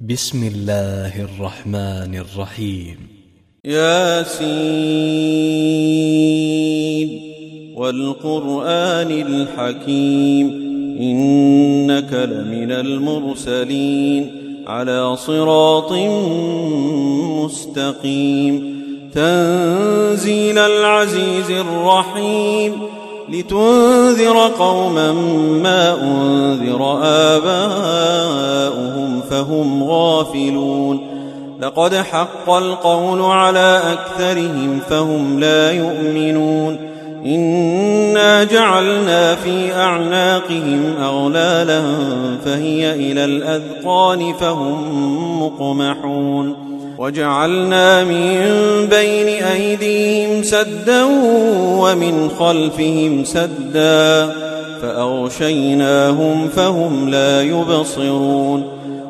بسم الله الرحمن الرحيم. ياسين والقرآن الحكيم إنك لمن المرسلين على صراط مستقيم تنزيل العزيز الرحيم لتنذر قوما ما أنذر آباؤهم فهم غافلون لقد حق القول على أكثرهم فهم لا يؤمنون إنا جعلنا في أعناقهم أغلالا فهي إلى الأذقان فهم مقمحون وجعلنا من بين أيديهم سدا ومن خلفهم سدا فأغشيناهم فهم لا يبصرون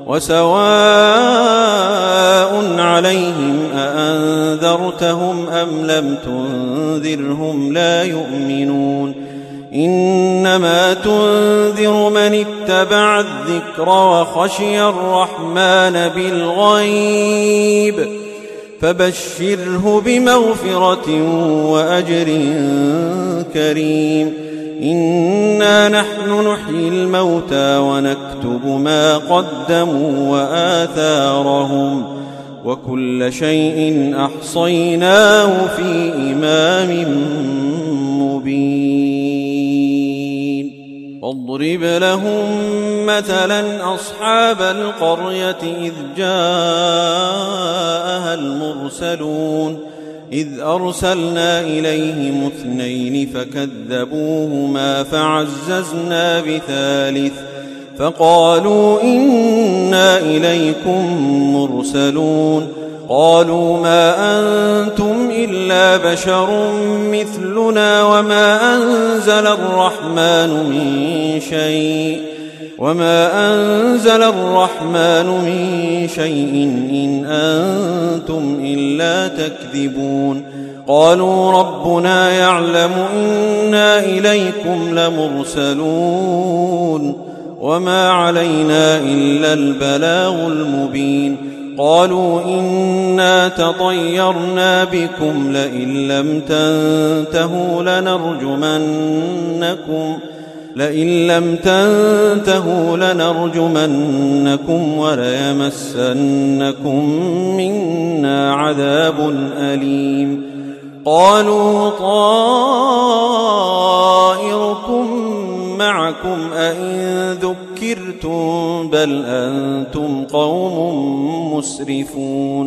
وسواء عليهم أأنذرتهم أم لم تنذرهم لا يؤمنون إنما تنذر من اتبع الذكر وخشي الرحمن بالغيب فبشره بمغفرة وأجر كريم إنا نحن نحيي الموتى ونكتب ما قدموا وآثارهم وكل شيء أحصيناه في إمام مبين واضرب لهم مثلا أصحاب القرية إذ جاءها المرسلون إذ أرسلنا إليهم 2 فكذبوهما فعززنا بثالث فقالوا إنا إليكم مرسلون قالوا ما أنتم إلا بشر مثلنا وما أنزل الرحمن من شيء إن أنتم إلا تكذبون قالوا ربنا يعلم إنا إليكم لمرسلون وما علينا إلا البلاغ المبين قالوا إنا تطيرنا بكم لئن لم تنتهوا لنرجمنكم وليمسنكم منا عذاب أليم قالوا طائركم معكم أئن ذكرتم بل أنتم قوم مسرفون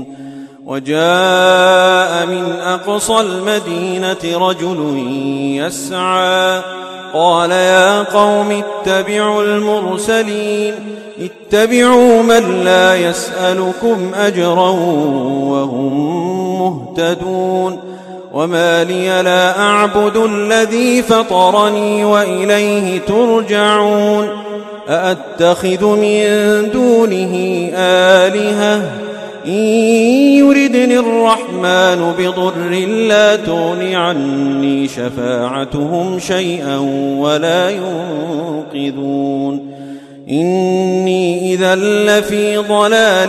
وجاء من أقصى المدينة رجل يسعى قال يا قوم اتبعوا المرسلين اتبعوا من لا يسألكم أجرا وهم مهتدون وما لي لا أعبد الذي فطرني وإليه ترجعون أأتخذ من دونه آلهة إن يردني الرحمن بضر لا تغن عني شفاعتهم شيئا ولا ينقذون إني إذا لفي ضلال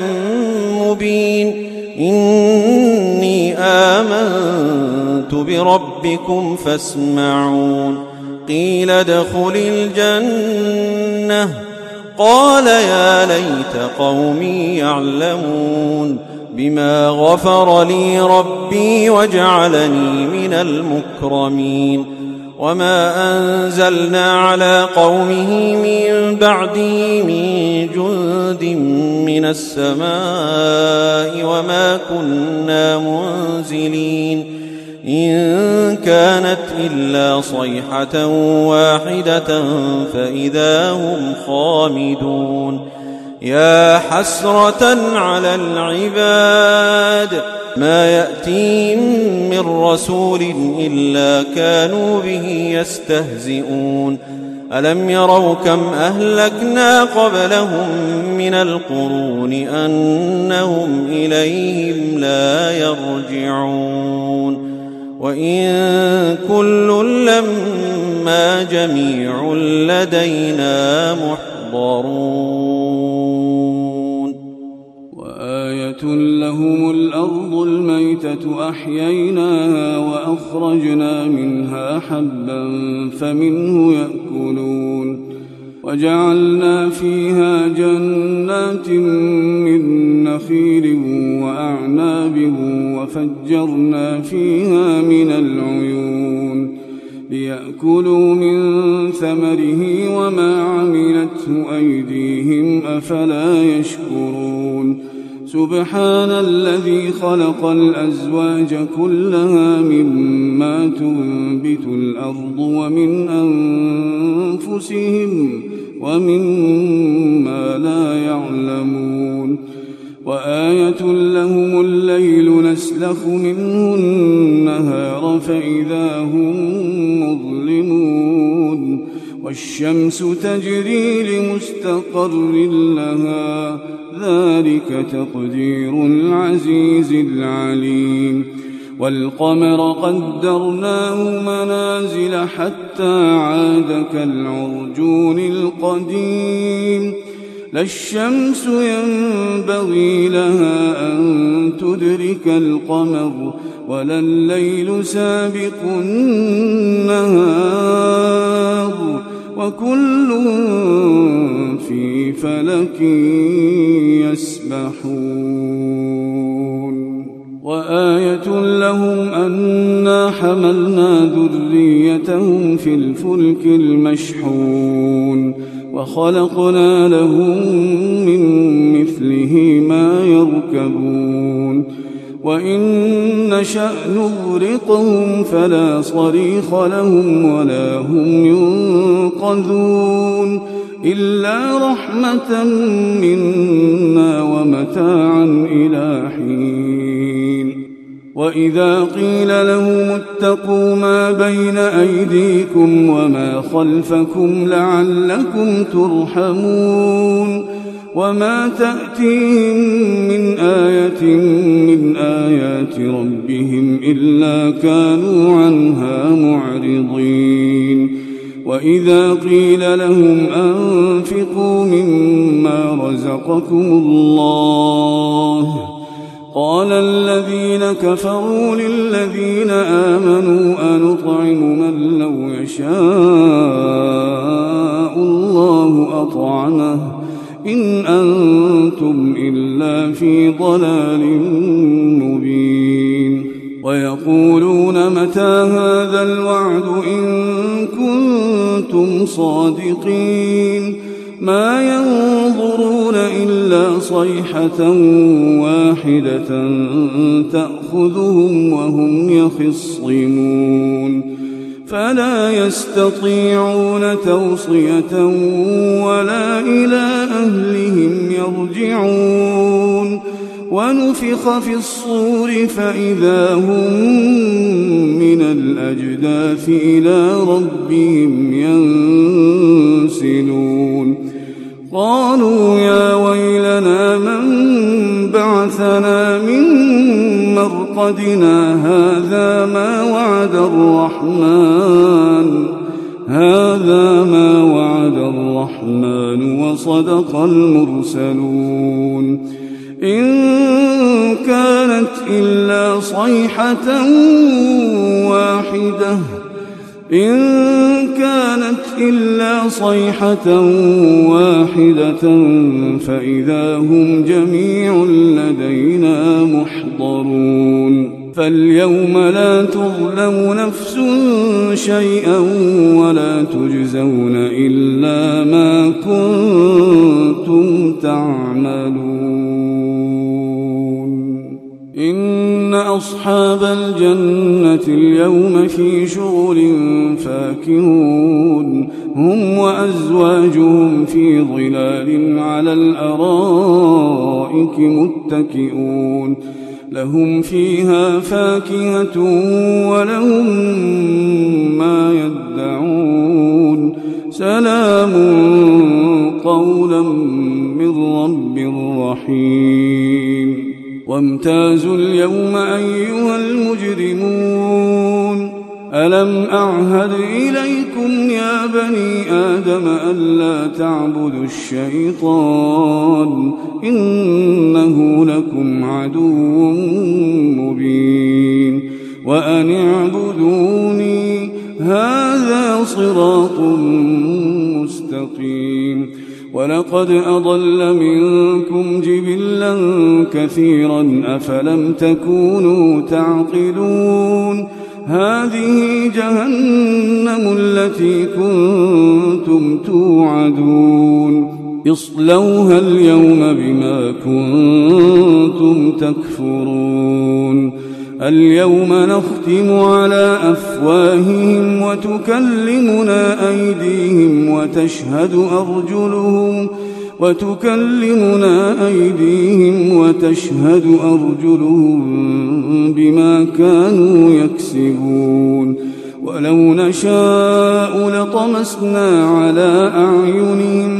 مبين إني آمنت بربكم فاسمعون قيل ادخل الجنة قال يا ليت قومي يعلمون بما غفر لي ربي وجعلني من المكرمين وما أنزلنا على قومه من بعده من جند من السماء وما كنا منزلين إن كانت إلا صيحة واحدة فإذا هم خامدون يا حسرة على العباد ما يأتيهم من رسول إلا كانوا به يستهزئون ألم يروا كم أهلكنا قبلهم من القرون أنهم إليهم لا يرجعون وإن كل لما جميع لدينا محضرون لهم الأرض الميتة أحييناها وأخرجنا منها حبا فمنه يأكلون وجعلنا فيها جنات من نخيل وأعناب وفجرنا فيها من العيون ليأكلوا من ثمره وما عملته أيديهم أفلا يشكرون سبحان الذي خلق الأزواج كلها مما تنبت الأرض ومن أنفسهم ومما لا يعلمون وآية لهم الليل نسلخ منه النهار فإذا هم مظلمون والشمس تجري لمستقر لها ذلك تقدير العزيز العليم والقمر قدرناه منازل حتى عاد كالعرجون القديم لا الشمس ينبغي لها أن تدرك القمر ولا الليل سابق النهار وكل في فلك يسبحون وآية لهم أنا حملنا ذريتهم في الفلك المشحون وخلقنا لهم من مثله ما يركبون وإن نشأ نغرقهم فلا صريخ لهم ولا هم ينقذون إلا رحمة منا ومتاعا إلى حين وإذا قيل لهم اتقوا ما بين أيديكم وما خلفكم لعلكم ترحمون وما تأتيهم من آية من آيات ربهم إلا كانوا عنها معرضين وإذا قيل لهم أنفقوا مما رزقكم الله قال الذين كفروا للذين آمنوا أنطعم من لو يشاء الله أطعمه إن أنتم إلا في ضلال مبين ويقولون متى هذا الوعد إن كنتم صادقين ما ينظرون إلا صيحة واحدة تأخذهم وهم يخصمون فلا يستطيعون توصية ولا إلى أهلهم يرجعون ونفخ في الصور فإذا هم من الأجداث إلى ربهم ينسلون قالوا يا ويلنا من بعثنا من مرقدنا هذا ما وعد الرحمن وصدق المرسلون إن كانت إلا صيحة واحدة فإذا هم جميع لدينا محضرون فاليوم لا تظلم نفس شيئا ولا تجزون إلا ما كنتم تعملون إن أصحاب الجنة اليوم في شغل فاكهون هم وأزواجهم في ظلال على الأرائك متكئون لهم فيها فاكهة ولهم ما يدعون سلام قولا من رب رحيم وامتازوا اليوم أيها المجرمون ألم أعهد إليكم يا بني آدم ألا تعبدوا الشيطان إنه لكم عدو مبين وأن اعبدوني هذا صراط مستقيم ولقد أضل منكم جبلا كثيرا أفلم تكونوا تعقلون هذه جهنم التي كنتم توعدون اصلوها اليوم بما كنتم تكفرون اليوم نختم على أفواههم وتكلمنا أيديهم وتشهد أرجلهم بما كانوا يكسبون ولو نشاء لطمسنا على أعينهم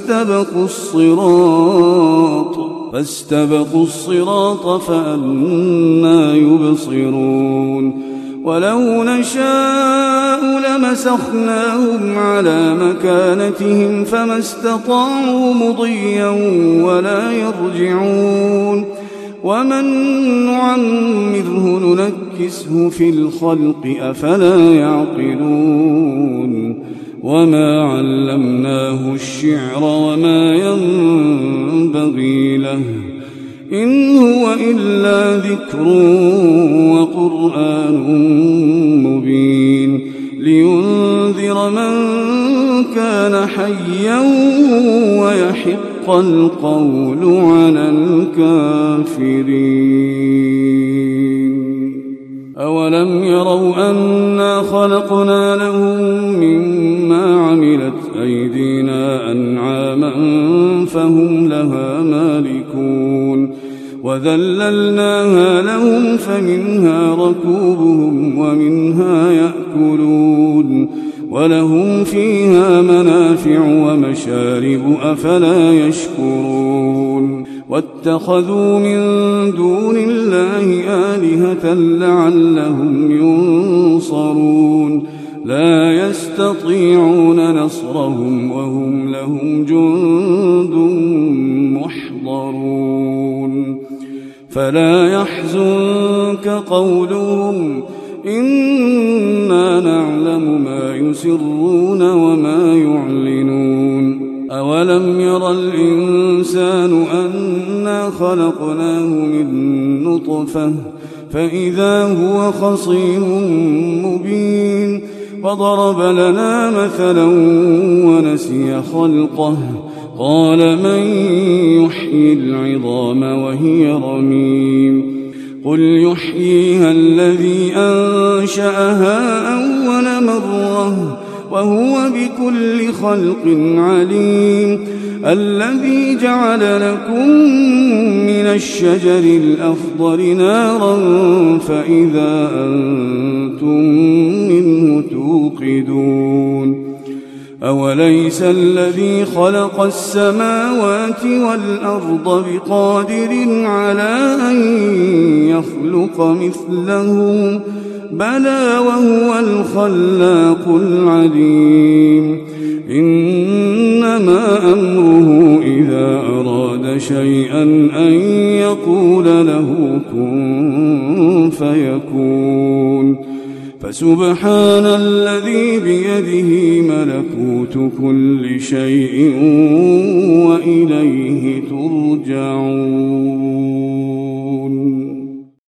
فاستبقوا الصراط فأنى يبصرون ولو نشاء لمسخناهم على مكانتهم فما استطاعوا مضيا ولا يرجعون ومن نعمره ننكسه في الخلق أفلا يعقلون وما علمناه الشعر وما ينبغي له إن هو إلا ذكر وقرآن مبين لينذر من كان حيا ويحق القول على الكافرين أولم يروا أنا خلقنا لهم مما عملت أيدينا أنعاما فهم لها مالكون وذللناها لهم فمنها ركوبهم ومنها يأكلون ولهم فيها منافع ومشارب أفلا يشكرون واتخذوا من دون الله آلهة لعلهم ينصرون لا يستطيعون نصرهم وهم لهم جند محضرون فلا يحزنك قولهم إنا نعلم ما يسرون وما يعلنون أولم ير الإنسان أنا خلقناه من نطفة فإذا هو خصيم مبين وضرب لنا مثلا ونسي خلقه قال من يحيي العظام وهي رميم قل يحييها الذي أنشأها أول مرة وهو بكل خلق عليم الذي جعل لكم من الشجر الأخضر نارا فإذا أنتم منه توقدون أوليس الذي خلق السماوات والأرض بقادر على أن يخلق مثلهم بلى وهو الخلاق العليم إنما أمره إذا أراد شيئا أن يقول له كن فيكون فسبحان الذي بيده ملكوت كل شيء وإليه ترجعون